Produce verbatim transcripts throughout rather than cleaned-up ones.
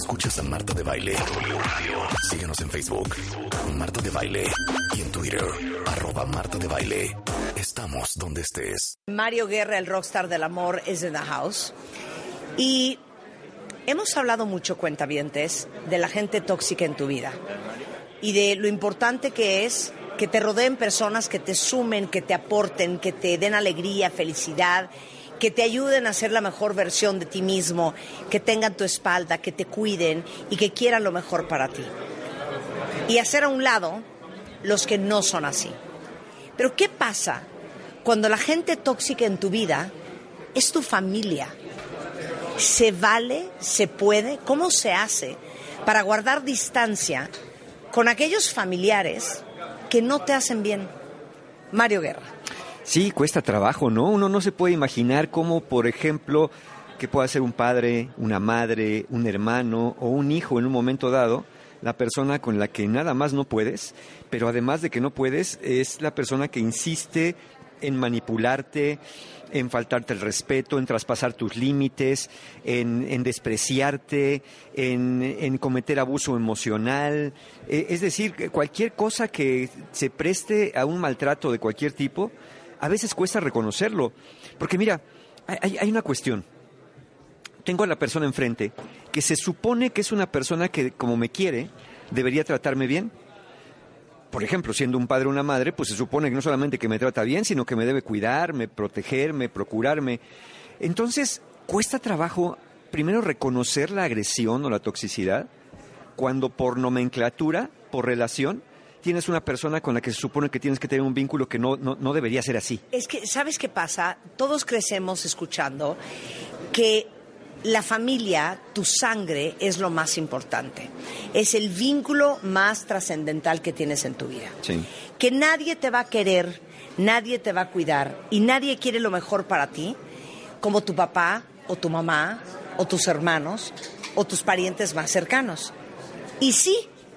Escuchas a Marta de Baile. Síguenos en Facebook, Marta de Baile, y en Twitter, arroba Marta de Baile. Estamos donde estés. Mario Guerra, el rockstar del amor, is in the house. Y hemos hablado mucho, cuentavientes, de la gente tóxica en tu vida. Y de lo importante que es que te rodeen personas que te sumen, que te aporten, que te den alegría, felicidad, que te ayuden a ser la mejor versión de ti mismo, que tengan tu espalda, que te cuiden y que quieran lo mejor para ti. Y hacer a un lado los que no son así. Pero ¿qué pasa cuando la gente tóxica en tu vida es tu familia? ¿Se vale? ¿Se puede? ¿Cómo se hace para guardar distancia con aquellos familiares que no te hacen bien? Mario Guerra. Sí, cuesta trabajo, ¿no? Uno no se puede imaginar cómo, por ejemplo, que pueda ser un padre, una madre, un hermano o un hijo en un momento dado, la persona con la que nada más no puedes, pero además de que no puedes, es la persona que insiste en manipularte, en faltarte el respeto, en traspasar tus límites, en, en despreciarte, en, en cometer abuso emocional. Eh, es decir, cualquier cosa que se preste a un maltrato de cualquier tipo, a veces cuesta reconocerlo. Porque mira, hay, hay una cuestión. Tengo a la persona enfrente que se supone que es una persona que, como me quiere, debería tratarme bien. Por ejemplo, siendo un padre o una madre, pues se supone que no solamente que me trata bien, sino que me debe cuidarme, protegerme, procurarme. Entonces, cuesta trabajo, primero, reconocer la agresión o la toxicidad, cuando por nomenclatura, por relación, tienes una persona con la que se supone que tienes que tener un vínculo que no, no, no debería ser así. Es que, ¿sabes qué pasa? Todos crecemos escuchando que la familia, tu sangre, es lo más importante. Es el vínculo más trascendental que tienes en tu vida. Sí. Que nadie te va a querer, nadie te va a cuidar y nadie quiere lo mejor para ti, como tu papá o tu mamá o tus hermanos o tus parientes más cercanos. Y sí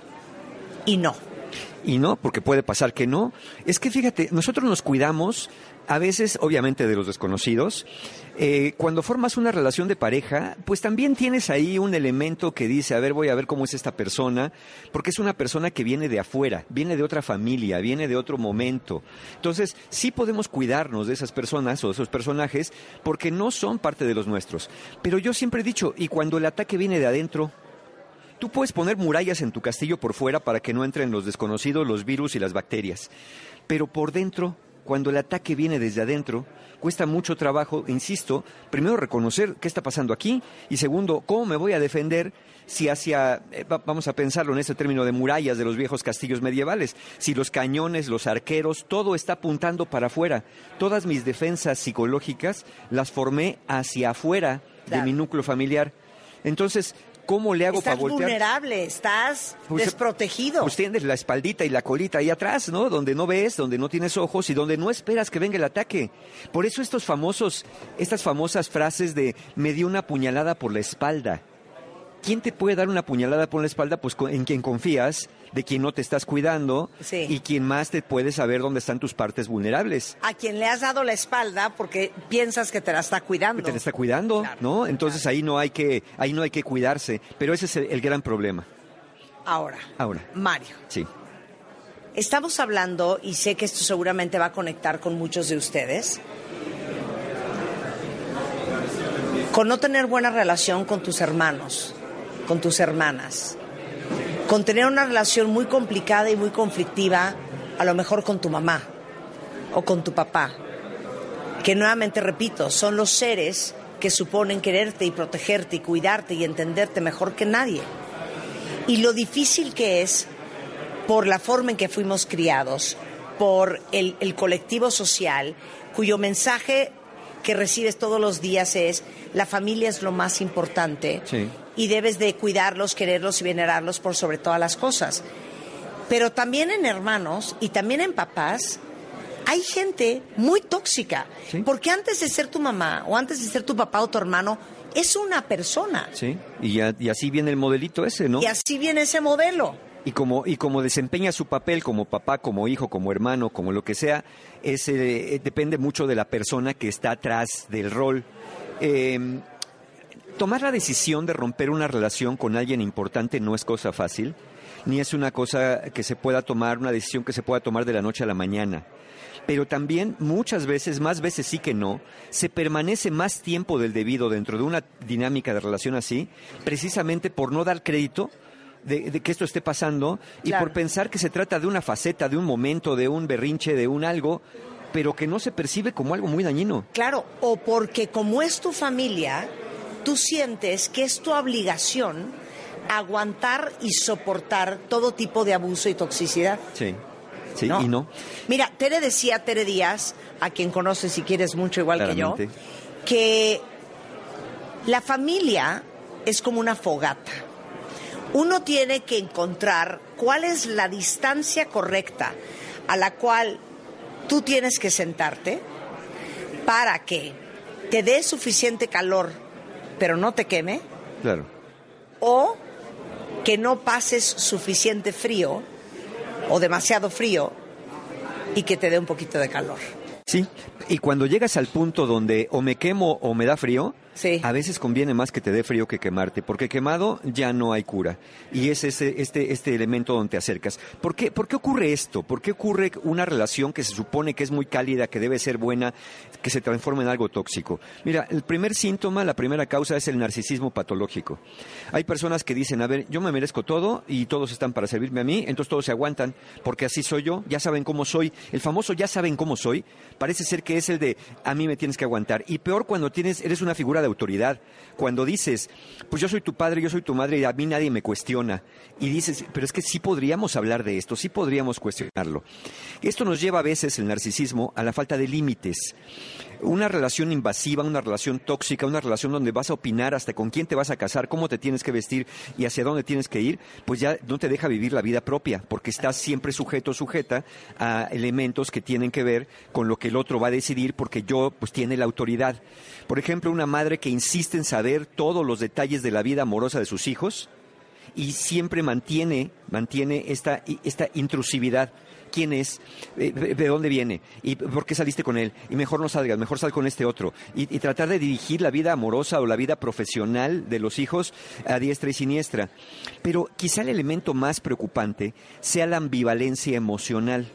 y no. Y no, porque puede pasar que no. Es que fíjate, nosotros nos cuidamos a veces, obviamente, de los desconocidos. Eh, cuando formas una relación de pareja, pues también tienes ahí un elemento que dice, a ver, voy a ver cómo es esta persona, porque es una persona que viene de afuera, viene de otra familia, viene de otro momento. Entonces, sí podemos cuidarnos de esas personas o de esos personajes, porque no son parte de los nuestros. Pero yo siempre he dicho, y cuando el ataque viene de adentro, tú puedes poner murallas en tu castillo por fuera para que no entren los desconocidos, los virus y las bacterias. Pero por dentro, cuando el ataque viene desde adentro, cuesta mucho trabajo, insisto, primero reconocer qué está pasando aquí y segundo, cómo me voy a defender si hacia, eh, vamos a pensarlo en este término de murallas de los viejos castillos medievales, si los cañones, los arqueros, todo está apuntando para afuera. Todas mis defensas psicológicas las formé hacia afuera Claro. de mi núcleo familiar. Entonces, ¿cómo le hago para voltear? Estás vulnerable, estás Pues, desprotegido. Pues tienes la espaldita y la colita ahí atrás, ¿no? Donde no ves, donde no tienes ojos y donde no esperas que venga el ataque. Por eso estos famosos, estas famosas frases de me dio una puñalada por la espalda. ¿Quién te puede dar una puñalada por la espalda? Pues en quien confías, de quien no te estás cuidando, Sí. y quien más te puede saber dónde están tus partes vulnerables. A quien le has dado la espalda porque piensas que te la está cuidando. Te la está cuidando, Claro, ¿no? Entonces claro. ahí no hay que, ahí no hay que cuidarse. Pero ese es el, el gran problema. Ahora, Ahora. Mario, Sí. estamos hablando, y sé que esto seguramente va a conectar con muchos de ustedes, con no tener buena relación con tus hermanos, con tus hermanas, con tener una relación muy complicada y muy conflictiva, a lo mejor con tu mamá o con tu papá, que nuevamente repito, son los seres que suponen quererte y protegerte y cuidarte y entenderte mejor que nadie. Y lo difícil que es, por la forma en que fuimos criados, por el, el colectivo social, cuyo mensaje que recibes todos los días es la familia es lo más importante. Sí. Y debes de cuidarlos, quererlos y venerarlos por sobre todas las cosas. Pero también en hermanos y también en papás hay gente muy tóxica. Sí. Porque antes de ser tu mamá o antes de ser tu papá o tu hermano, es una persona. Sí, y, ya, y así viene el modelito ese, ¿no? Y así viene ese modelo. Y como, y como desempeña su papel como papá, como hijo, como hermano, como lo que sea, es, eh, depende mucho de la persona que está atrás del rol. Eh, tomar la decisión de romper una relación con alguien importante no es cosa fácil, ni es una cosa que se pueda tomar, una decisión que se pueda tomar de la noche a la mañana. Pero también muchas veces, más veces sí que no, se permanece más tiempo del debido dentro de una dinámica de relación así, precisamente por no dar crédito de, de que esto esté pasando y claro. por pensar que se trata de una faceta, de un momento, de un berrinche, de un algo, pero que no se percibe como algo muy dañino. Claro, o porque como es tu familia, tú sientes que es tu obligación aguantar y soportar todo tipo de abuso y toxicidad. Sí, sí ¿no? y no. Mira, Tere decía, Tere Díaz, a quien conoces si quieres mucho igual Claramente. que yo, que la familia es como una fogata. Uno tiene que encontrar cuál es la distancia correcta a la cual tú tienes que sentarte para que te dé suficiente calor, pero no te queme. Claro. O que no pases suficiente frío o demasiado frío y que te dé un poquito de calor. Sí, y cuando llegas al punto donde o me quemo o me da frío, sí. a veces conviene más que te dé frío que quemarte, porque quemado ya no hay cura. Y es ese, este, este elemento donde te acercas. ¿Por qué, ¿Por qué ocurre esto? ¿Por qué ocurre una relación que se supone que es muy cálida, que debe ser buena, que se transforma en algo tóxico? Mira, el primer síntoma, la primera causa es el narcisismo patológico. Hay personas que dicen, a ver, yo me merezco todo y todos están para servirme a mí, entonces todos se aguantan, porque así soy yo, ya saben cómo soy. El famoso ya saben cómo soy, parece ser que es el de a mí me tienes que aguantar. Y peor cuando tienes, eres una figura de autoridad. Cuando dices, pues yo soy tu padre, yo soy tu madre y a mí nadie me cuestiona. Y dices, pero es que sí podríamos hablar de esto, sí podríamos cuestionarlo. Esto nos lleva a veces, el narcisismo, a la falta de límites. Una relación invasiva, una relación tóxica, una relación donde vas a opinar hasta con quién te vas a casar, cómo te tienes que vestir y hacia dónde tienes que ir, pues ya no te deja vivir la vida propia, porque estás siempre sujeto o sujeta a elementos que tienen que ver con lo que el otro va a decidir, porque yo, pues, tiene la autoridad. Por ejemplo, una madre que insiste en saber todos los detalles de la vida amorosa de sus hijos y siempre mantiene, mantiene esta, esta intrusividad. ¿Quién es? ¿De dónde viene? ¿Y por qué saliste con él? Y mejor no salgas, mejor sal con este otro. Y, y tratar de dirigir la vida amorosa o la vida profesional de los hijos a diestra y siniestra. Pero quizá el elemento más preocupante sea la ambivalencia emocional.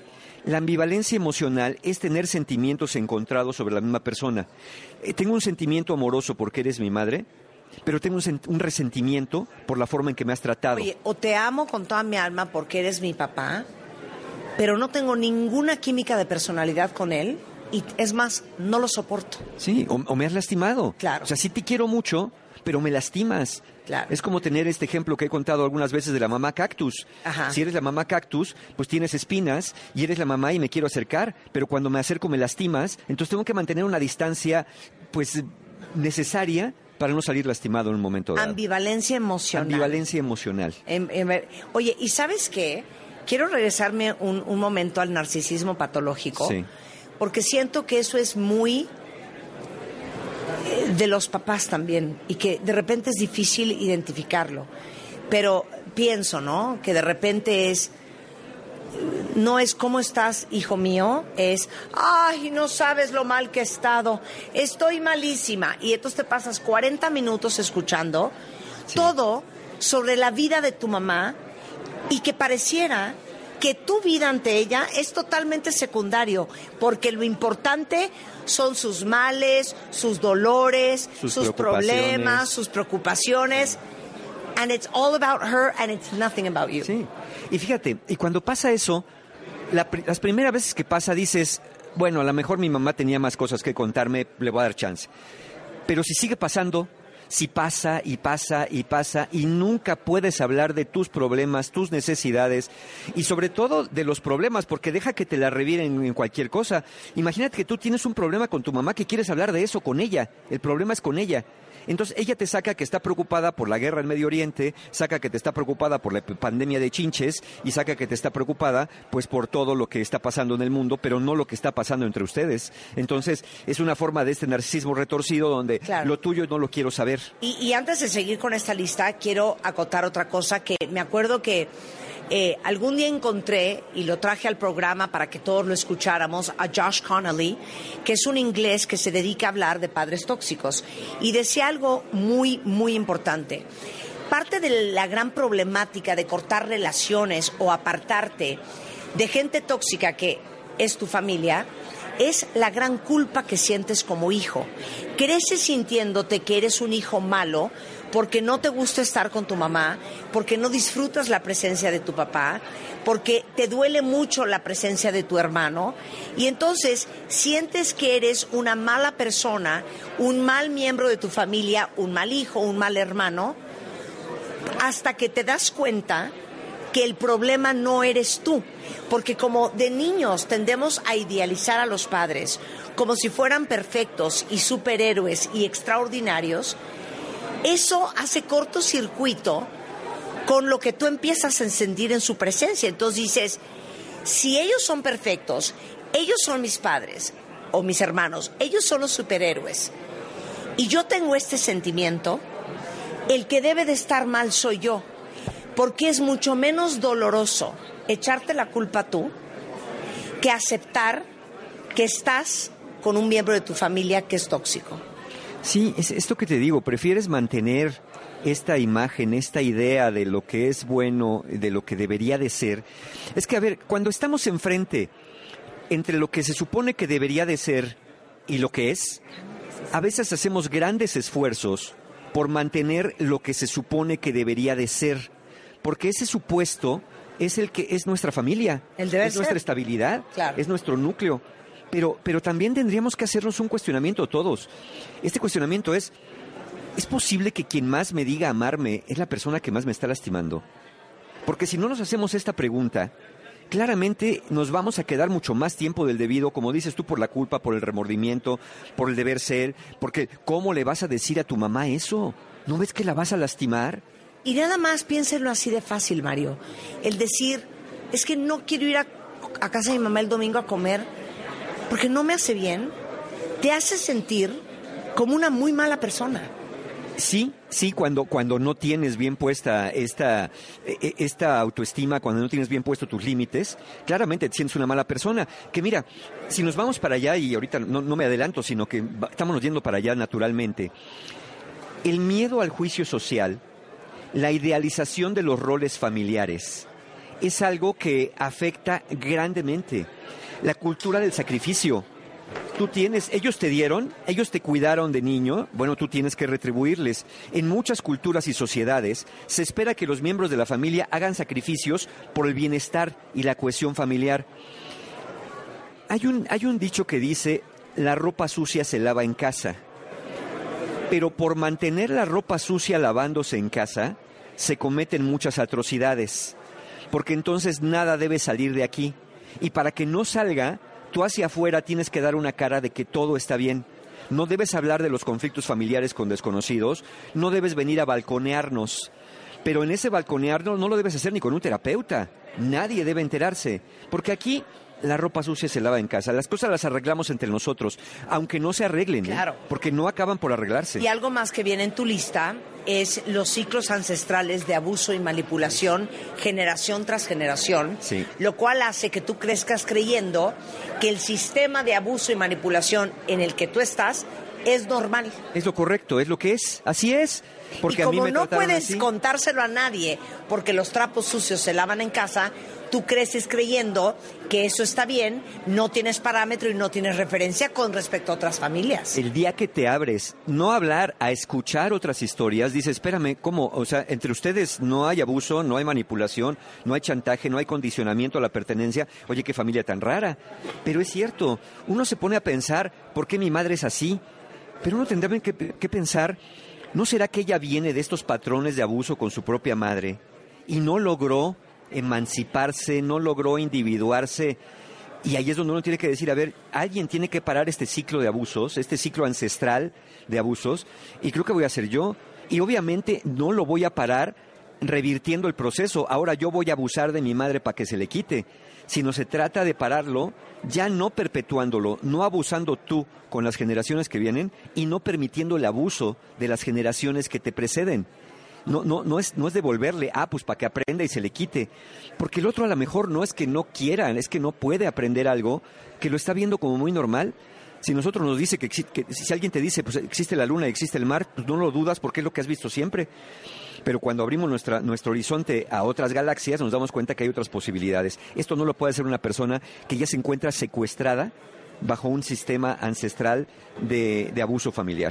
La ambivalencia emocional es tener sentimientos encontrados sobre la misma persona. Eh, tengo un sentimiento amoroso porque eres mi madre, pero tengo un, un resentimiento por la forma en que me has tratado. Oye, o te amo con toda mi alma porque eres mi papá, pero no tengo ninguna química de personalidad con él y es más, no lo soporto. Sí, o, o me has lastimado. Claro. O sea, sí te quiero mucho, pero me lastimas. Claro. Es como tener este ejemplo que he contado algunas veces de la mamá cactus. Ajá. Si eres la mamá cactus, pues tienes espinas y eres la mamá y me quiero acercar, pero cuando me acerco me lastimas, entonces tengo que mantener una distancia, pues, necesaria para no salir lastimado en un momento dado. Ambivalencia emocional. Ambivalencia emocional. En, en, oye, ¿y sabes qué? Quiero regresarme un, un momento al narcisismo patológico, Sí. porque siento que eso es muy eh, de los papás también y que de repente es difícil identificarlo. Pero pienso, ¿no? Que de repente es, no es ¿cómo estás, hijo mío? Es, ay, no sabes lo mal que he estado, estoy malísima. Y entonces te pasas cuarenta minutos escuchando Sí. todo sobre la vida de tu mamá y que pareciera que tu vida ante ella es totalmente secundario, porque lo importante son sus males, sus dolores, Sus sus preocupaciones. problemas, sus preocupaciones. And it's all about her and it's nothing about you. Sí, y fíjate, y cuando pasa eso, la, las primeras veces que pasa dices, bueno, a lo mejor mi mamá tenía más cosas que contarme, le voy a dar chance. Pero si sigue pasando, si pasa y pasa y pasa y nunca puedes hablar de tus problemas, tus necesidades y sobre todo de los problemas, porque deja que te la reviren en cualquier cosa. Imagínate que tú tienes un problema con tu mamá que quieres hablar de eso con ella, el problema es con ella. Entonces ella te saca que está preocupada por la guerra en Medio Oriente, saca que te está preocupada por la pandemia de chinches y saca que te está preocupada pues por todo lo que está pasando en el mundo, pero no lo que está pasando entre ustedes. Entonces es una forma de este narcisismo retorcido donde Claro. lo tuyo no lo quiero saber. Y, y antes de seguir con esta lista, quiero acotar otra cosa que me acuerdo que Eh, algún día encontré, y lo traje al programa para que todos lo escucháramos, a Josh Connolly, que es un inglés que se dedica a hablar de padres tóxicos. Y decía algo muy, muy importante. Parte de la gran problemática de cortar relaciones o apartarte de gente tóxica que es tu familia es la gran culpa que sientes como hijo. Creces sintiéndote que eres un hijo malo porque no te gusta estar con tu mamá, porque no disfrutas la presencia de tu papá, porque te duele mucho la presencia de tu hermano, y entonces sientes que eres una mala persona, un mal miembro de tu familia, un mal hijo, un mal hermano, hasta que te das cuenta que el problema no eres tú. Porque como de niños tendemos a idealizar a los padres como si fueran perfectos y superhéroes y extraordinarios, eso hace cortocircuito con lo que tú empiezas a sentir en su presencia. Entonces dices, si ellos son perfectos, ellos son mis padres o mis hermanos, ellos son los superhéroes, y yo tengo este sentimiento, el que debe de estar mal soy yo, porque es mucho menos doloroso echarte la culpa tú que aceptar que estás con un miembro de tu familia que es tóxico. Sí, es esto que te digo, prefieres mantener esta imagen, esta idea de lo que es bueno, de lo que debería de ser. Es que, a ver, cuando estamos enfrente entre lo que se supone que debería de ser y lo que es, a veces hacemos grandes esfuerzos por mantener lo que se supone que debería de ser, porque ese supuesto es el que es nuestra familia, el debe es ser. Nuestra estabilidad, claro. Es nuestro núcleo. Pero, pero también tendríamos que hacernos un cuestionamiento todos. Este cuestionamiento es, ¿es posible que quien más me diga amarme es la persona que más me está lastimando? Porque si no nos hacemos esta pregunta, claramente nos vamos a quedar mucho más tiempo del debido, como dices tú, por la culpa, por el remordimiento, por el deber ser, porque ¿cómo le vas a decir a tu mamá eso? ¿No ves que la vas a lastimar? Y nada más piénsenlo así de fácil, Mario. El decir, es que no quiero ir a, a casa de mi mamá el domingo a comer porque no me hace bien, te hace sentir como una muy mala persona. Sí, sí, cuando, cuando no tienes bien puesta esta, esta autoestima, cuando no tienes bien puesto tus límites, claramente te sientes una mala persona. Que mira, si nos vamos para allá, y ahorita no, no me adelanto, sino que va, estamos yendo para allá naturalmente, el miedo al juicio social, la idealización de los roles familiares, es algo que afecta grandemente. La cultura del sacrificio. Tú tienes, ellos te dieron, ellos te cuidaron de niño, bueno, tú tienes que retribuirles. En muchas culturas y sociedades se espera que los miembros de la familia hagan sacrificios por el bienestar y la cohesión familiar. Hay un, hay un dicho que dice, la ropa sucia se lava en casa. Pero por mantener la ropa sucia lavándose en casa, se cometen muchas atrocidades. Porque entonces nada debe salir de aquí. Y para que no salga, tú hacia afuera tienes que dar una cara de que todo está bien. No debes hablar de los conflictos familiares con desconocidos, no debes venir a balconearnos. Pero en ese balconearnos no lo debes hacer ni con un terapeuta. Nadie debe enterarse. Porque aquí la ropa sucia se lava en casa. Las cosas las arreglamos entre nosotros, aunque no se arreglen. Claro. ¿eh? Porque no acaban por arreglarse. Y algo más que viene en tu lista es los ciclos ancestrales de abuso y manipulación generación tras generación, sí. Lo cual hace que tú crezcas creyendo que el sistema de abuso y manipulación en el que tú estás es normal. Es lo correcto, es lo que es, así es. Porque y como a mí me no puedes así. contárselo a nadie porque los trapos sucios se lavan en casa, tú creces creyendo que eso está bien, no tienes parámetro y no tienes referencia con respecto a otras familias. El día que te abres, no a hablar, a escuchar otras historias, dices, espérame, ¿cómo? O sea, entre ustedes no hay abuso, no hay manipulación, no hay chantaje, no hay condicionamiento a la pertenencia. Oye, qué familia tan rara. Pero es cierto, uno se pone a pensar, ¿por qué mi madre es así? Pero uno tendría que, que pensar, ¿no será que ella viene de estos patrones de abuso con su propia madre y no logró emanciparse, no logró individuarse? Y ahí es donde uno tiene que decir, a ver, alguien tiene que parar este ciclo de abusos, este ciclo ancestral de abusos, y creo que voy a hacer yo. Y obviamente no lo voy a parar revirtiendo el proceso. Ahora yo voy a abusar de mi madre para que se le quite. Sino se trata de pararlo, ya no perpetuándolo, no abusando tú con las generaciones que vienen y no permitiendo el abuso de las generaciones que te preceden. No, no, no es, no es devolverle, ah, pues para que aprenda y se le quite. Porque el otro a lo mejor no es que no quiera, es que no puede aprender algo, que lo está viendo como muy normal. Si nosotros nos dice que, que si alguien te dice, pues existe la luna y existe el mar, pues no lo dudas porque es lo que has visto siempre. Pero cuando abrimos nuestra, nuestro horizonte a otras galaxias, nos damos cuenta que hay otras posibilidades. Esto no lo puede hacer una persona que ya se encuentra secuestrada bajo un sistema ancestral de, de abuso familiar.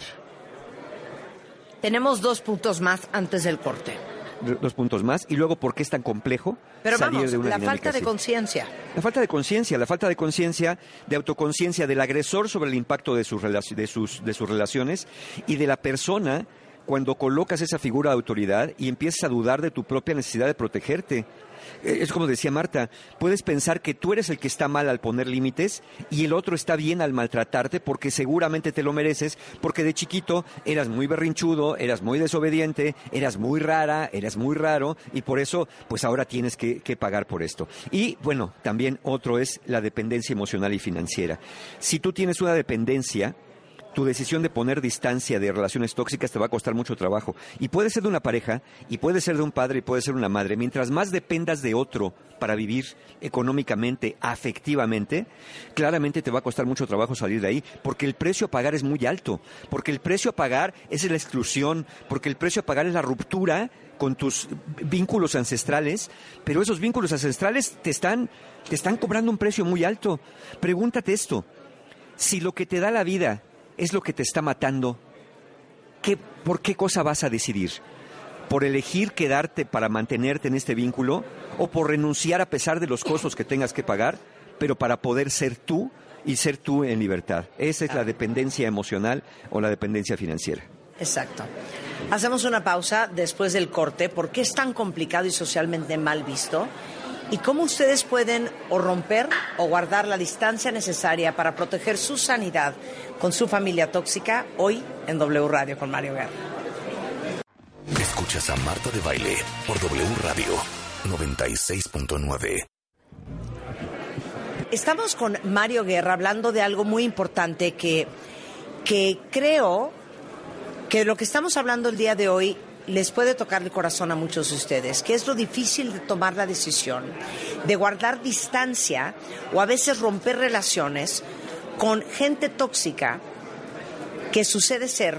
Tenemos dos puntos más antes del corte. Dos puntos más. Y luego, ¿por qué es tan complejo Pero salir vamos, de una la dinámica falta de así? conciencia. La falta de conciencia, la falta de conciencia, de autoconciencia del agresor sobre el impacto de sus, relac- de, sus, de sus relaciones y de la persona cuando colocas esa figura de autoridad y empiezas a dudar de tu propia necesidad de protegerte. Es como decía Marta, puedes pensar que tú eres el que está mal al poner límites y el otro está bien al maltratarte porque seguramente te lo mereces, porque de chiquito eras muy berrinchudo, eras muy desobediente, eras muy rara, eras muy raro y por eso pues ahora tienes que, que pagar por esto. Y bueno, también otro es la dependencia emocional y financiera. Si tú tienes una dependencia, tu decisión de poner distancia de relaciones tóxicas te va a costar mucho trabajo. Y puede ser de una pareja, y puede ser de un padre, y puede ser una madre. Mientras más dependas de otro para vivir económicamente, afectivamente, claramente te va a costar mucho trabajo salir de ahí, porque el precio a pagar es muy alto, porque el precio a pagar es la exclusión, porque el precio a pagar es la ruptura con tus vínculos ancestrales, pero esos vínculos ancestrales te están, te están cobrando un precio muy alto. Pregúntate esto, si lo que te da la vida es lo que te está matando, ¿qué, ¿por qué cosa vas a decidir? ¿Por elegir quedarte para mantenerte en este vínculo o por renunciar a pesar de los costos que tengas que pagar, pero para poder ser tú y ser tú en libertad? Esa es la dependencia emocional o la dependencia financiera. Exacto. Hacemos una pausa después del corte. ¿Por qué es tan complicado y socialmente mal visto? ¿Y cómo ustedes pueden o romper o guardar la distancia necesaria para proteger su sanidad con su familia tóxica? Hoy en W Radio con Mario Guerra. Escuchas a Marta de Baile por W Radio noventa y seis punto nueve. Estamos con Mario Guerra hablando de algo muy importante que, que creo que lo que estamos hablando el día de hoy les puede tocar el corazón a muchos de ustedes, que es lo difícil de tomar la decisión, de guardar distancia o a veces romper relaciones con gente tóxica que sucede ser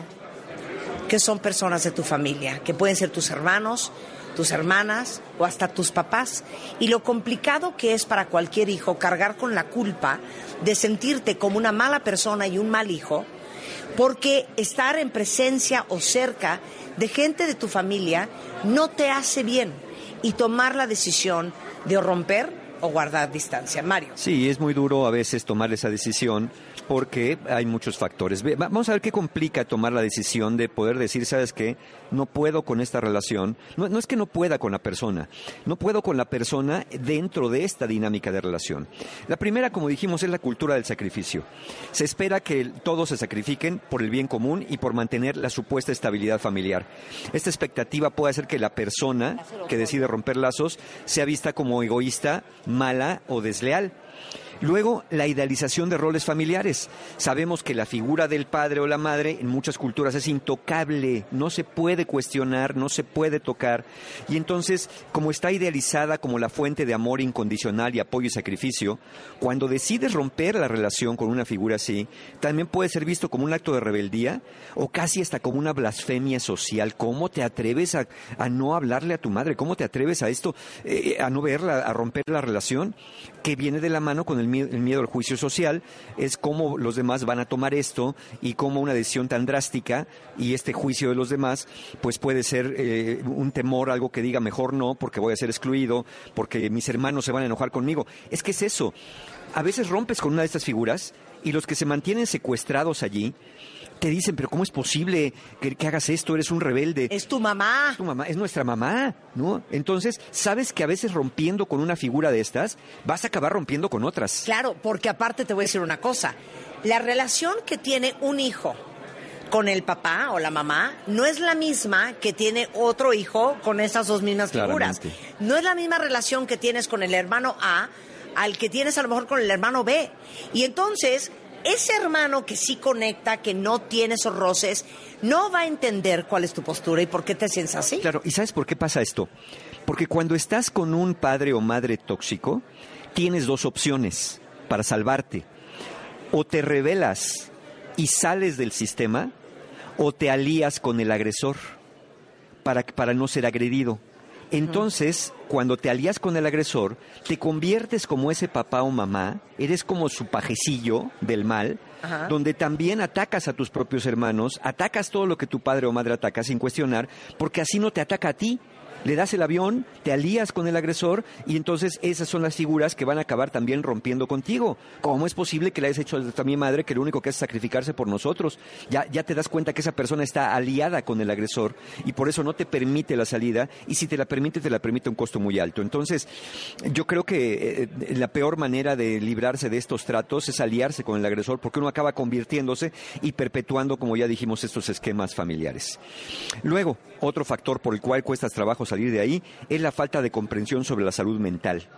que son personas de tu familia, que pueden ser tus hermanos, tus hermanas o hasta tus papás. Y lo complicado que es para cualquier hijo cargar con la culpa de sentirte como una mala persona y un mal hijo, porque estar en presencia o cerca de gente de tu familia no te hace bien, y tomar la decisión de romper o guardar distancia. Mario. Sí, es muy duro a veces tomar esa decisión porque hay muchos factores. Vamos a ver qué complica tomar la decisión de poder decir, ¿sabes qué? No puedo con esta relación. No, no es que no pueda con la persona, no puedo con la persona dentro de esta dinámica de relación. La primera, como dijimos, es la cultura del sacrificio. Se espera que todos se sacrifiquen por el bien común y por mantener la supuesta estabilidad familiar. Esta expectativa puede hacer que la persona que decide romper lazos sea vista como egoísta, mala o desleal. Luego, la idealización de roles familiares. Sabemos que la figura del padre o la madre en muchas culturas es intocable, no se puede cuestionar, no se puede tocar. Y entonces, como está idealizada como la fuente de amor incondicional y apoyo y sacrificio, cuando decides romper la relación con una figura así, también puede ser visto como un acto de rebeldía o casi hasta como una blasfemia social. ¿Cómo te atreves a, a no hablarle a tu madre? ¿Cómo te atreves a esto, eh, a no verla, a romper la relación? Que viene de la mano con el miedo, el miedo al juicio social, es cómo los demás van a tomar esto y cómo una decisión tan drástica y este juicio de los demás pues puede ser eh, un temor, algo que diga mejor no, porque voy a ser excluido, porque mis hermanos se van a enojar conmigo. Es que es eso, a veces rompes con una de estas figuras y los que se mantienen secuestrados allí te dicen, pero ¿cómo es posible que, que hagas esto? Eres un rebelde. Es tu mamá. Es tu mamá, es nuestra mamá, ¿no? Entonces, sabes que a veces rompiendo con una figura de estas, vas a acabar rompiendo con otras. Claro, porque aparte te voy a decir una cosa. La relación que tiene un hijo con el papá o la mamá no es la misma que tiene otro hijo con esas dos mismas figuras. Claramente. No es la misma relación que tienes con el hermano A al que tienes a lo mejor con el hermano B. Y entonces ese hermano que sí conecta, que no tiene esos roces, no va a entender cuál es tu postura y por qué te sientes así. Claro, ¿y sabes por qué pasa esto? Porque cuando estás con un padre o madre tóxico, tienes dos opciones para salvarte. O te rebelas y sales del sistema, o te alías con el agresor para, para no ser agredido. Entonces, cuando te alías con el agresor, te conviertes como ese papá o mamá, eres como su pajecillo del mal, Ajá. donde también atacas a tus propios hermanos, atacas todo lo que tu padre o madre ataca sin cuestionar, porque así no te ataca a ti. Le das el avión, te alías con el agresor y entonces esas son las figuras que van a acabar también rompiendo contigo. ¿Cómo es posible que le hayas hecho a mi madre que lo único que hace es sacrificarse por nosotros? Ya, ya te das cuenta que esa persona está aliada con el agresor y por eso no te permite la salida y si te la permite, te la permite a un costo muy alto. Entonces, yo creo que eh, la peor manera de librarse de estos tratos es aliarse con el agresor porque uno acaba convirtiéndose y perpetuando, como ya dijimos, estos esquemas familiares. Luego, otro factor por el cual cuesta trabajo salir de ahí es la falta de comprensión sobre la salud mental.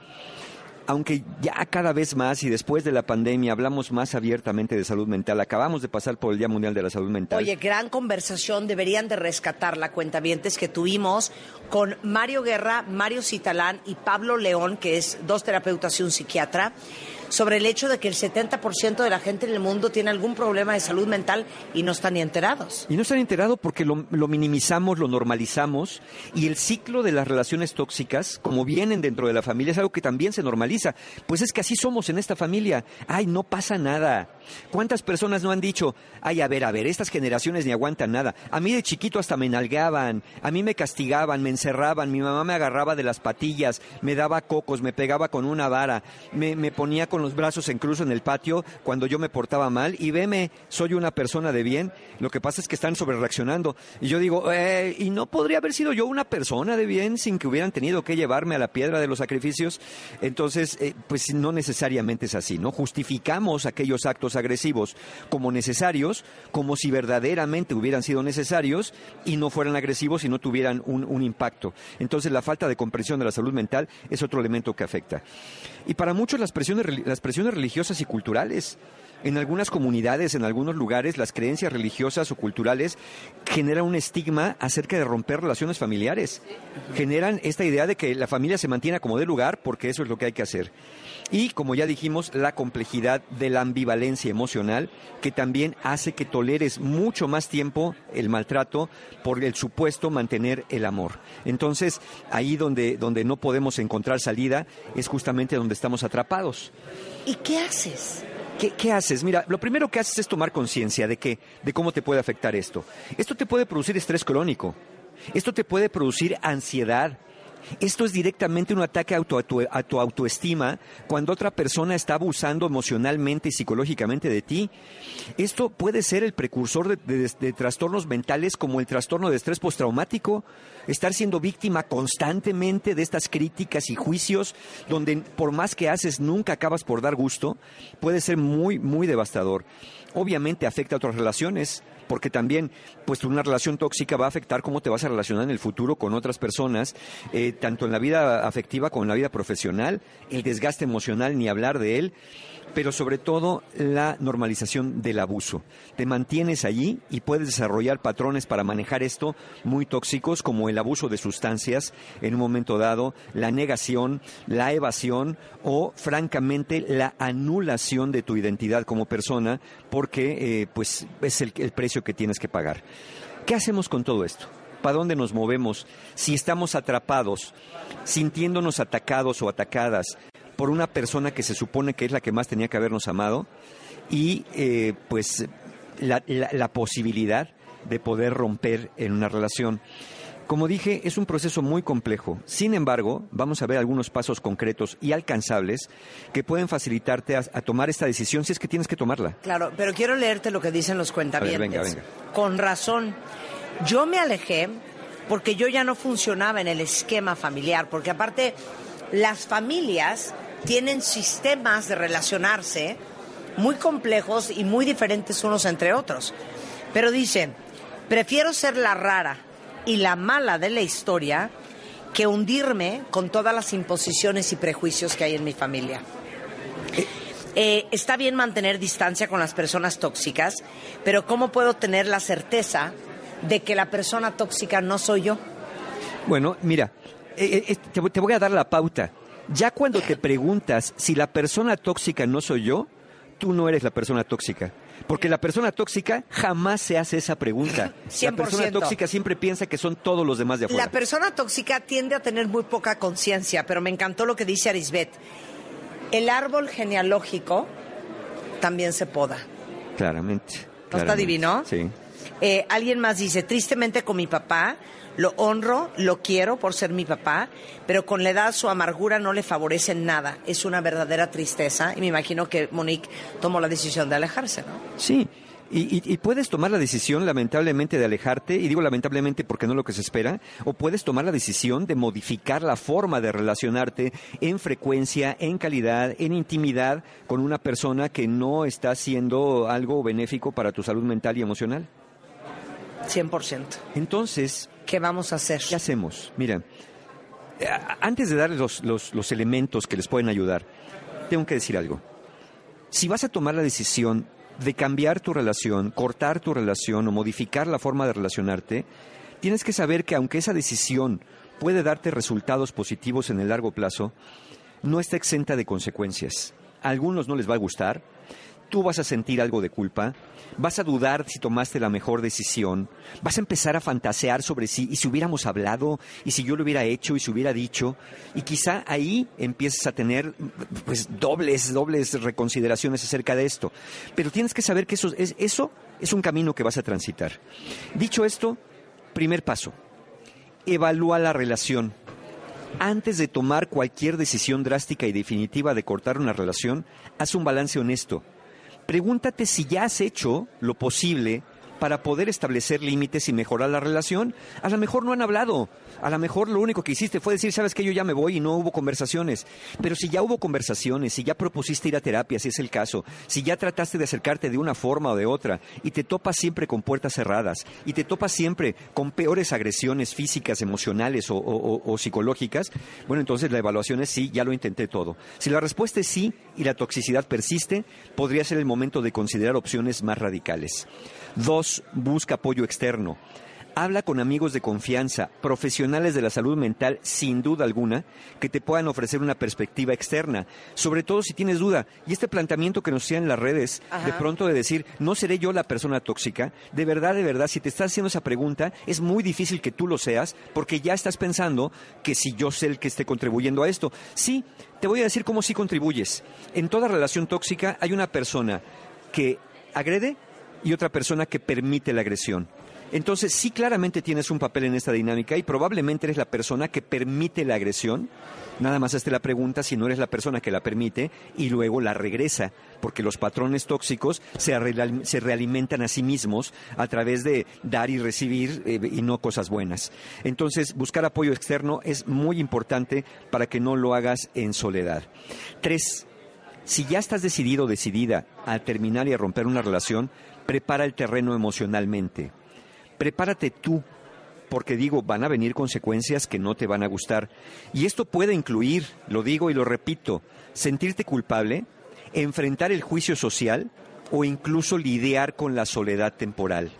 Aunque ya cada vez más y después de la pandemia hablamos más abiertamente de salud mental, acabamos de pasar por el Día Mundial de la Salud Mental. Oye, gran conversación, deberían de rescatar la cuentavientes que tuvimos con Mario Guerra, Mario Citalán y Pablo León, que es dos terapeutas y un psiquiatra, sobre el hecho de que el setenta por ciento de la gente en el mundo tiene algún problema de salud mental y no están ni enterados. Y no están enterados porque lo, lo minimizamos, lo normalizamos, y el ciclo de las relaciones tóxicas, como vienen dentro de la familia, es algo que también se normaliza. Pues es que así somos en esta familia. Ay, no pasa nada. ¿Cuántas personas no han dicho, ay, a ver, a ver, estas generaciones ni aguantan nada? A mí de chiquito hasta me nalgaban, a mí me castigaban, me encerraban, mi mamá me agarraba de las patillas, me daba cocos, me pegaba con una vara, me, me ponía con los brazos en cruz en el patio cuando yo me portaba mal y veme, soy una persona de bien. Lo que pasa es que están sobrereaccionando y yo digo, eh, ¿y no podría haber sido yo una persona de bien sin que hubieran tenido que llevarme a la piedra de los sacrificios? Entonces, eh, pues no necesariamente es así, ¿no? Justificamos aquellos actos agresivos como necesarios, como si verdaderamente hubieran sido necesarios y no fueran agresivos y no tuvieran un, un impacto. Entonces, la falta de comprensión de la salud mental es otro elemento que afecta. Y para muchos las presiones, las presiones religiosas y culturales. En algunas comunidades, en algunos lugares, las creencias religiosas o culturales generan un estigma acerca de romper relaciones familiares. Generan esta idea de que la familia se mantiene como de lugar porque eso es lo que hay que hacer. Y, como ya dijimos, la complejidad de la ambivalencia emocional, que también hace que toleres mucho más tiempo el maltrato por el supuesto mantener el amor. Entonces, ahí donde, donde no podemos encontrar salida es justamente donde estamos atrapados. ¿Y qué haces? ¿Qué, ¿Qué haces? Mira, lo primero que haces es tomar conciencia de que, de cómo te puede afectar esto. Esto te puede producir estrés crónico. Esto te puede producir ansiedad. Esto es directamente un ataque a tu, a, tu, a tu autoestima cuando otra persona está abusando emocionalmente y psicológicamente de ti. Esto puede ser el precursor de, de, de trastornos mentales como el trastorno de estrés postraumático, estar siendo víctima constantemente de estas críticas y juicios donde por más que haces nunca acabas por dar gusto, puede ser muy, muy devastador. Obviamente afecta a otras relaciones, porque también pues una relación tóxica va a afectar cómo te vas a relacionar en el futuro con otras personas, eh, tanto en la vida afectiva como en la vida profesional, el desgaste emocional, ni hablar de él, pero sobre todo la normalización del abuso. Te mantienes allí y puedes desarrollar patrones para manejar esto muy tóxicos, como el abuso de sustancias en un momento dado, la negación, la evasión o, francamente, la anulación de tu identidad como persona, porque eh, pues es el, el precio que tienes que pagar. ¿Qué hacemos con todo esto? ¿Para dónde nos movemos? Si estamos atrapados, sintiéndonos atacados o atacadas por una persona que se supone que es la que más tenía que habernos amado y eh, pues la, la, la posibilidad de poder romper en una relación. Como dije, es un proceso muy complejo. Sin embargo, vamos a ver algunos pasos concretos y alcanzables que pueden facilitarte a, a tomar esta decisión si es que tienes que tomarla. Claro, pero quiero leerte lo que dicen los cuentavientes. A ver, venga, venga. Con razón. Yo me alejé porque yo ya no funcionaba en el esquema familiar, porque aparte las familias tienen sistemas de relacionarse muy complejos y muy diferentes unos entre otros. Pero dicen, prefiero ser la rara y la mala de la historia que hundirme con todas las imposiciones y prejuicios que hay en mi familia. Eh, está bien mantener distancia con las personas tóxicas, pero ¿cómo puedo tener la certeza de que la persona tóxica no soy yo? Bueno, mira, eh, eh, te, te voy a dar la pauta. Ya cuando te preguntas si la persona tóxica no soy yo, tú no eres la persona tóxica. Porque la persona tóxica jamás se hace esa pregunta. cien por ciento. La persona tóxica siempre piensa que son todos los demás de afuera. La persona tóxica tiende a tener muy poca conciencia, pero me encantó lo que dice Arisbet. El árbol genealógico también se poda. Claramente. ¿No claramente. está divino? Sí. Eh, alguien más dice, tristemente con mi papá, lo honro, lo quiero por ser mi papá, pero con la edad su amargura no le favorece en nada. Es una verdadera tristeza y me imagino que Monique tomó la decisión de alejarse, ¿no? Sí, y, y, y puedes tomar la decisión lamentablemente de alejarte, y digo lamentablemente porque no es lo que se espera, o puedes tomar la decisión de modificar la forma de relacionarte en frecuencia, en calidad, en intimidad con una persona que no está haciendo algo benéfico para tu salud mental y emocional. cien por ciento. Entonces, ¿qué vamos a hacer? ¿qué hacemos? Mira, antes de darles los, los, los elementos que les pueden ayudar, tengo que decir algo. Si vas a tomar la decisión de cambiar tu relación, cortar tu relación o modificar la forma de relacionarte, tienes que saber que aunque esa decisión puede darte resultados positivos en el largo plazo, no está exenta de consecuencias. A algunos no les va a gustar. Tú vas a sentir algo de culpa, vas a dudar si tomaste la mejor decisión, vas a empezar a fantasear sobre si, y si hubiéramos hablado, y si yo lo hubiera hecho, y si hubiera dicho, y quizá ahí empieces a tener pues dobles, dobles reconsideraciones acerca de esto. Pero tienes que saber que eso es, eso es un camino que vas a transitar. Dicho esto, primer paso, evalúa la relación. Antes de tomar cualquier decisión drástica y definitiva de cortar una relación, haz un balance honesto. Pregúntate si ya has hecho lo posible para poder establecer límites y mejorar la relación. A lo mejor no han hablado, a lo mejor lo único que hiciste fue decir, sabes que yo ya me voy y no hubo conversaciones. Pero si ya hubo conversaciones, si ya propusiste ir a terapia, si es el caso, si ya trataste de acercarte de una forma o de otra y te topas siempre con puertas cerradas y te topas siempre con peores agresiones físicas, emocionales o, o, o psicológicas, bueno, entonces la evaluación es sí, ya lo intenté todo. Si la respuesta es sí y la toxicidad persiste, podría ser el momento de considerar opciones más radicales. Dos, busca apoyo externo. Habla con amigos de confianza, profesionales de la salud mental, sin duda alguna, que te puedan ofrecer una perspectiva externa, sobre todo si tienes duda. Y este planteamiento que nos hacían en las redes, Ajá. de pronto de decir, ¿no seré yo la persona tóxica? De verdad, de verdad, si te estás haciendo esa pregunta, es muy difícil que tú lo seas, porque ya estás pensando que si yo sé el que esté contribuyendo a esto. Sí, te voy a decir cómo sí contribuyes. En toda relación tóxica hay una persona que agrede y otra persona que permite la agresión. Entonces, sí, claramente tienes un papel en esta dinámica y probablemente eres la persona que permite la agresión. Nada más hazte la pregunta si no eres la persona que la permite y luego la regresa, porque los patrones tóxicos se, re- se realimentan a sí mismos a través de dar y recibir eh, y no cosas buenas. Entonces, buscar apoyo externo es muy importante para que no lo hagas en soledad. Tres, si ya estás decidido o decidida a terminar y a romper una relación, prepara el terreno emocionalmente. Prepárate tú, porque digo, van a venir consecuencias que no te van a gustar. Y esto puede incluir, lo digo y lo repito, sentirte culpable, enfrentar el juicio social o incluso lidiar con la soledad temporal.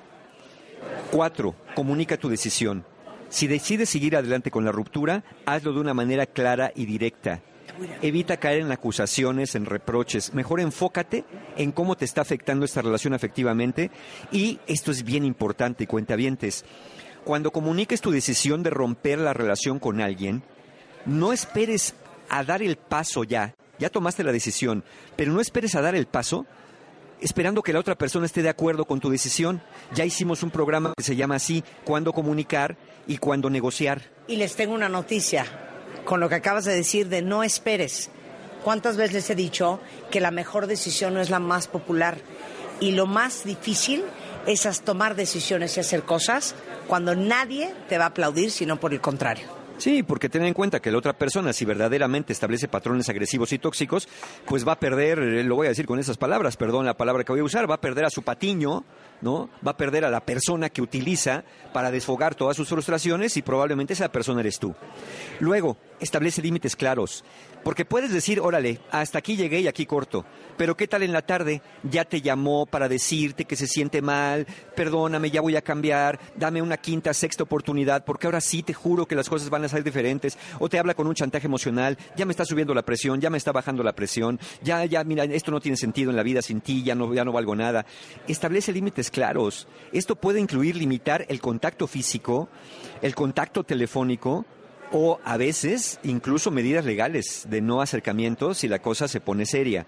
Cuatro, comunica tu decisión. Si decides seguir adelante con la ruptura, hazlo de una manera clara y directa. Evita caer en acusaciones, en reproches. Mejor enfócate en cómo te está afectando esta relación afectivamente. Y esto es bien importante, cuentavientes. Cuando comuniques tu decisión de romper la relación con alguien, no esperes a dar el paso ya. Ya tomaste la decisión, pero no esperes a dar el paso esperando que la otra persona esté de acuerdo con tu decisión. Ya hicimos un programa que se llama así, Cuándo comunicar y cuándo negociar. Y les tengo una noticia. Con lo que acabas de decir de no esperes. ¿Cuántas veces les he dicho que la mejor decisión no es la más popular? Y lo más difícil es tomar decisiones y hacer cosas cuando nadie te va a aplaudir, sino por el contrario. Sí, porque ten en cuenta que la otra persona, si verdaderamente establece patrones agresivos y tóxicos, pues va a perder, lo voy a decir con esas palabras, perdón la palabra que voy a usar, va a perder a su patiño, ¿no? Va a perder a la persona que utiliza para desfogar todas sus frustraciones y probablemente esa persona eres tú. Luego, establece límites claros, porque puedes decir, órale, hasta aquí llegué y aquí corto, pero ¿qué tal en la tarde? Ya te llamó para decirte que se siente mal, perdóname, ya voy a cambiar, dame una quinta, sexta oportunidad, porque ahora sí te juro que las cosas van a ser diferentes, o te habla con un chantaje emocional, ya me está subiendo la presión, ya me está bajando la presión, ya, ya, mira, esto no tiene sentido en la vida sin ti, ya no, ya no valgo nada. Establece límites claros. Esto puede incluir limitar el contacto físico, el contacto telefónico, o a veces incluso medidas legales de no acercamiento si la cosa se pone seria.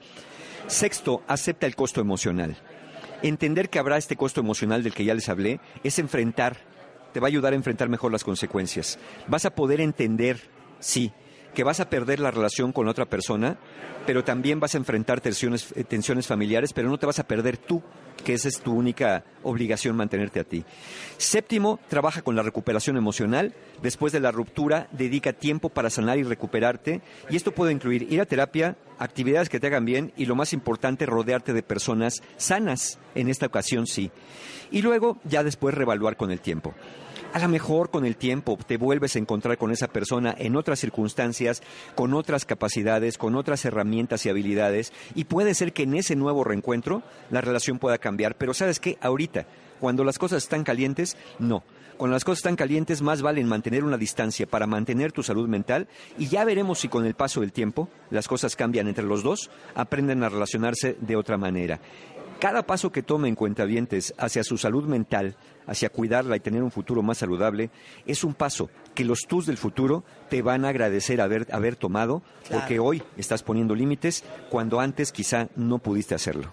Sexto, acepta el costo emocional. Entender que habrá este costo emocional del que ya les hablé es enfrentar, te va a ayudar a enfrentar mejor las consecuencias. Vas a poder entender, sí, que vas a perder la relación con otra persona, pero también vas a enfrentar tensiones, tensiones familiares, pero no te vas a perder tú, que esa es tu única obligación, mantenerte a ti. Séptimo, trabaja con la recuperación emocional. Después de la ruptura, dedica tiempo para sanar y recuperarte. Y esto puede incluir ir a terapia, actividades que te hagan bien y, lo más importante, rodearte de personas sanas. En esta ocasión, sí. Y luego, ya después, reevaluar con el tiempo. A lo mejor con el tiempo te vuelves a encontrar con esa persona en otras circunstancias, con otras capacidades, con otras herramientas y habilidades, y puede ser que en ese nuevo reencuentro la relación pueda cambiar. Pero ¿sabes qué? Ahorita, cuando las cosas están calientes, no. Cuando las cosas están calientes, más vale mantener una distancia para mantener tu salud mental, y ya veremos si con el paso del tiempo las cosas cambian entre los dos, aprenden a relacionarse de otra manera. Cada paso que tomen cuentavientes hacia su salud mental, hacia cuidarla y tener un futuro más saludable, es un paso que los tus del futuro te van a agradecer haber, haber tomado, claro, porque hoy estás poniendo límites cuando antes quizá no pudiste hacerlo.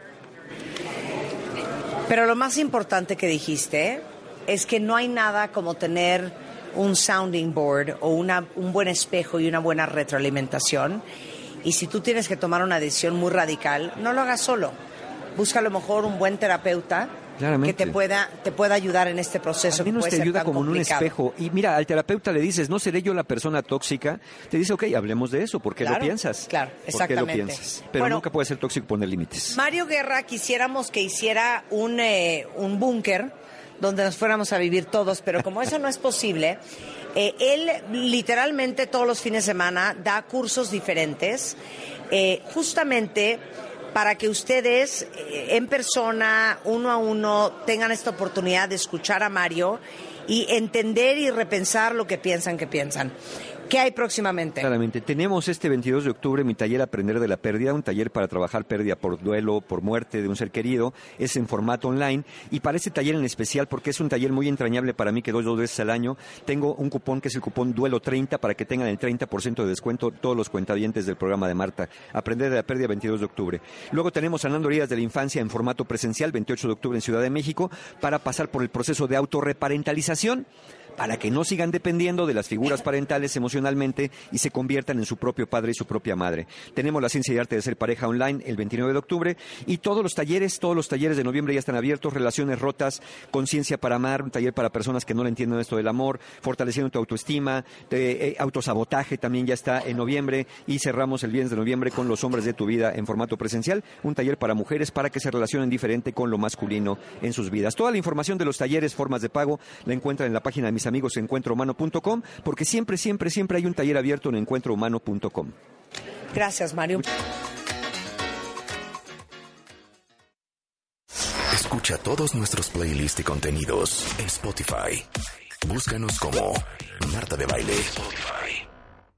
Pero lo más importante que dijiste es que no hay nada como tener un sounding board o una, un buen espejo y una buena retroalimentación. Y si tú tienes que tomar una decisión muy radical, no lo hagas solo. Busca a lo mejor un buen terapeuta Claramente. que te pueda te pueda ayudar en este proceso. A menos que puede te ayuda ser tan como complicado. En un espejo. Y mira, al terapeuta le dices, no seré yo la persona tóxica. Te dice, ok, hablemos de eso. ¿Por qué claro, lo piensas? Claro, exactamente. ¿Por qué lo piensas? Pero bueno, nunca puede ser tóxico poner límites. Mario Guerra, quisiéramos que hiciera un, eh, un búnker donde nos fuéramos a vivir todos, pero como eso no es posible, eh, él literalmente todos los fines de semana da cursos diferentes, eh, justamente para que ustedes eh, en persona, uno a uno, tengan esta oportunidad de escuchar a Mario y entender y repensar lo que piensan que piensan. ¿Qué hay próximamente? Claramente. Tenemos este veintidós de octubre mi taller Aprender de la Pérdida, un taller para trabajar pérdida por duelo, por muerte de un ser querido. Es en formato online. Y para este taller en especial, porque es un taller muy entrañable para mí que doy dos veces al año, tengo un cupón que es el cupón Duelo treinta para que tengan el treinta por ciento de descuento todos los cuentavientes del programa de Marta. Aprender de la Pérdida, veintidós de octubre. Luego tenemos Sanando Heridas de la Infancia en formato presencial, veintiocho de octubre en Ciudad de México, para pasar por el proceso de autorreparentalización, para que no sigan dependiendo de las figuras parentales emocionalmente y se conviertan en su propio padre y su propia madre. Tenemos la Ciencia y Arte de Ser Pareja online el veintinueve de octubre y todos los talleres, todos los talleres de noviembre ya están abiertos. Relaciones rotas, Conciencia para Amar, un taller para personas que no le entienden esto del amor, Fortaleciendo tu autoestima, de, eh, autosabotaje también ya está en noviembre, y cerramos el viernes de noviembre con Los Hombres de tu Vida en formato presencial, un taller para mujeres para que se relacionen diferente con lo masculino en sus vidas. Toda la información de los talleres, formas de pago, la encuentran en la página de mis amigos encuentro humano punto com, porque siempre, siempre, siempre hay un taller abierto en encuentro humano punto com. Gracias, Mario. Escucha todos nuestros playlists y contenidos en Spotify. Búscanos como Marta de Baile.